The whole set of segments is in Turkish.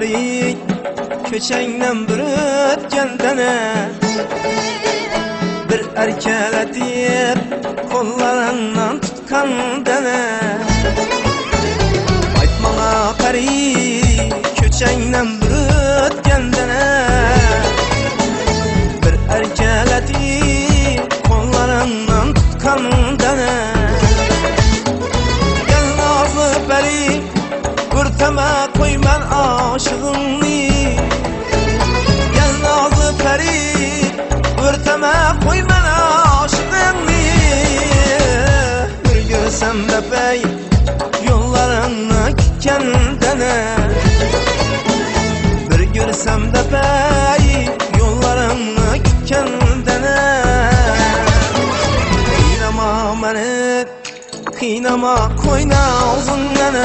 pari köçengden bir ötkendene bir erkeletip kollarından tutkan dene aytmana pari köçengden bir ötkendene bir erkeletip kollarından tutkan dene gel nazlı peri örteme koy ben aşığımni gel nazlı peri örteme koy ben aşığımni bir görsem de bey yollarına kendine bir görsem de bey yollarına kendine kıynama beni kıynama koyna uzunlana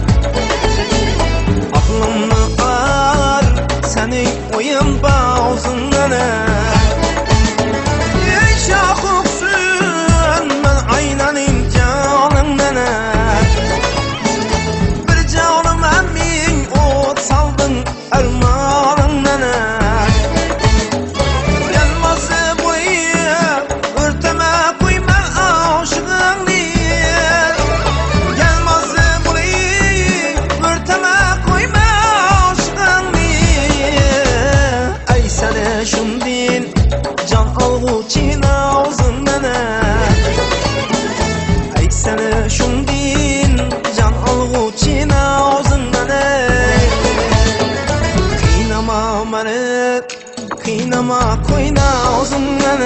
aklımı alar senin oyun bağızından şahıksın ben aynen imkanımdan bir canım emin ot saldın ermanımdan gelmezse buraya örteme koy ben aşığın değil gelmezse burayı örteme koy ben aşığın değil ey sene şundin can alğuçin ağzından ey sene şundin can alğuçin ağzından kıynama beni kıynama koyna ağzından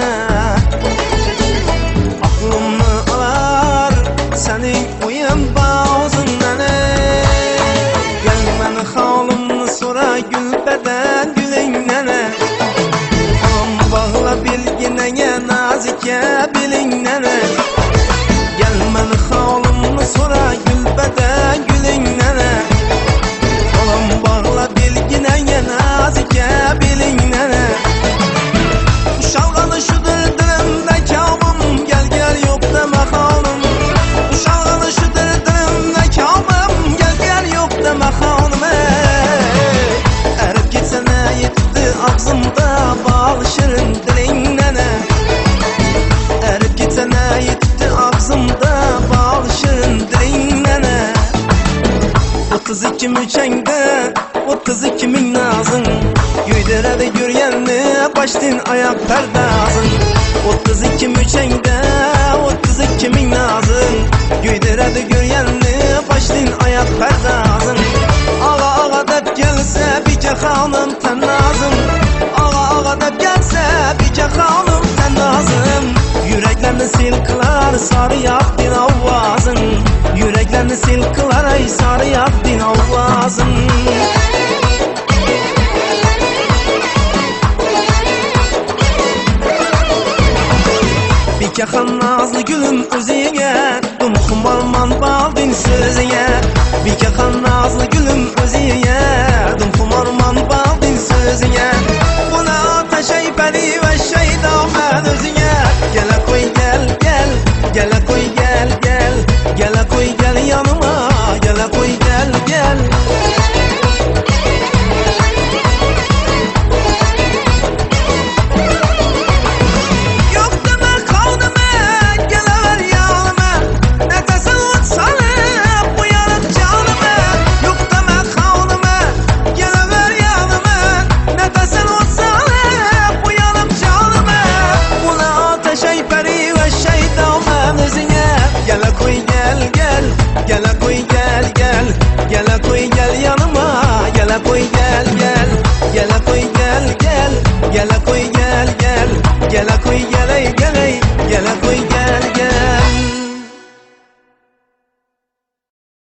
aklımı alar senin oyun bağızından gelmen halımı sora gülbeden gülünden alam bağla bilginene nazike bilinden gelmen halımı sora gülbeden gülünden alam bağla bilginene nazike bilinden uşağını şu dırdırımda kâbım gel gel yok deme hanım uşağını şu dırdırımda kâbım gel gel yok deme hanım erip gitsene yetti ağzımda bal şirin dilinden erip gitsene yetti ağzımda bal şirin dilinden 32 müçengde 32 min nazın Güydürede gürgenli baştin ayak perdazın 32 müçengde 32 min nazın Güydürede gürgenli baştin ayak perdazın Ağa ağa dep gelse bir ke hanım ten nazım Ağa ağa dep gelse bir ke hanım ten nazım Yüreklerini sil kılar sarı yak din avvazın Yüreklerini sil kılar ay sarı yak din avvazın